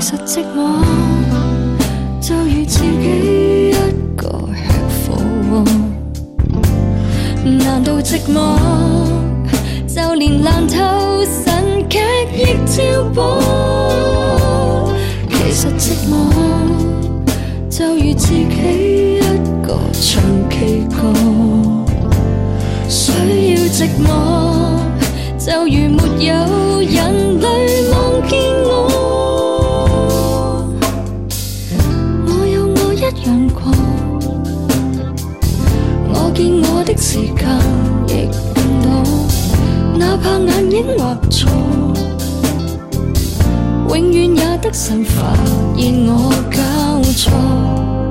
實寂寞就如自己一個吃貨，難道寂寞就連爛透神劇亦照播？其實寂寞就如自己一個唱 K 歌，需要寂寞就如沒有人類望見我。我有我一樣過，我見我的時間亦更多，哪怕眼影畫錯，永遠也得神發現我交錯。